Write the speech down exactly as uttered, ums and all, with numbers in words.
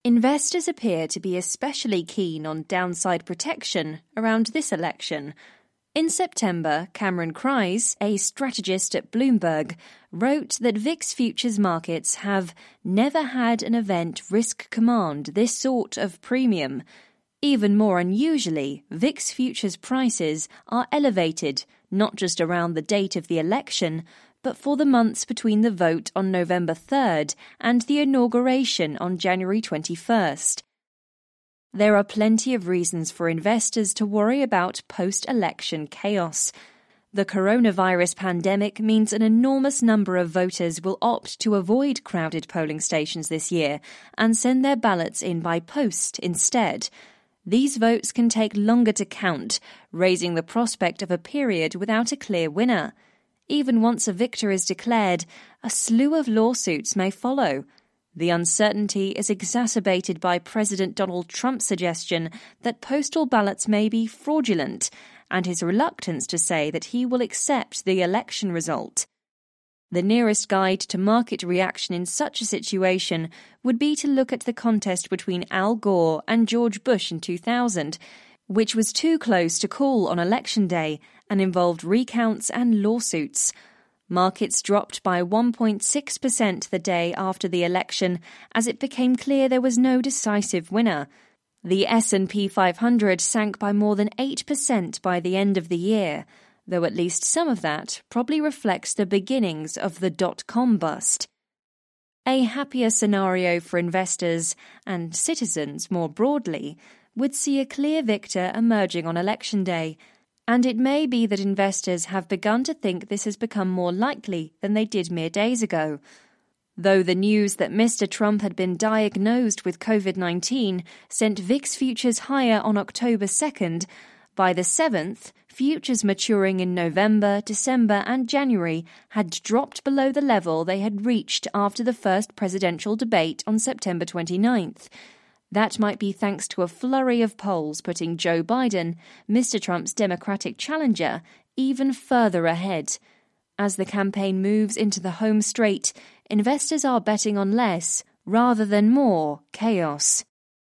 Investors appear to be especially keen on downside protection around this election. In September, Cameron Kreis, a strategist at Bloomberg, wrote that V I X futures markets have never had an event risk command this sort of premium. Even more unusually, V I X futures prices are elevated not just around the date of the election, but for the months between the vote on November third and the inauguration on January twenty-first. There are plenty of reasons for investors to worry about post-election chaos. The coronavirus pandemic means an enormous number of voters will opt to avoid crowded polling stations this year and send their ballots in by post instead. These votes can take longer to count, raising the prospect of a period without a clear winner. Even once a victor is declared, a slew of lawsuits may follow. The uncertainty is exacerbated by President Donald Trump's suggestion that postal ballots may be fraudulent and his reluctance to say that he will accept the election result. The nearest guide to market reaction in such a situation would be to look at the contest between Al Gore and George Bush in two thousand, which was too close to call on Election Day and involved recounts and lawsuits. Markets dropped by one point six percent the day after the election as it became clear there was no decisive winner. The S and P five hundred sank by more than eight percent by the end of the year, though at least some of that probably reflects the beginnings of the dot-com bust. A happier scenario for investors, and citizens more broadly, would see a clear victor emerging on Election Day, and it may be that investors have begun to think this has become more likely than they did mere days ago. Though the news that Mister Trump had been diagnosed with covid nineteen sent V I X futures higher on October second, by the seventh, futures maturing in November, December and January had dropped below the level they had reached after the first presidential debate on September twenty-ninth. That might be thanks to a flurry of polls putting Joe Biden, Mister Trump's Democratic challenger, even further ahead. As the campaign moves into the home straight, investors are betting on less, rather than more, chaos.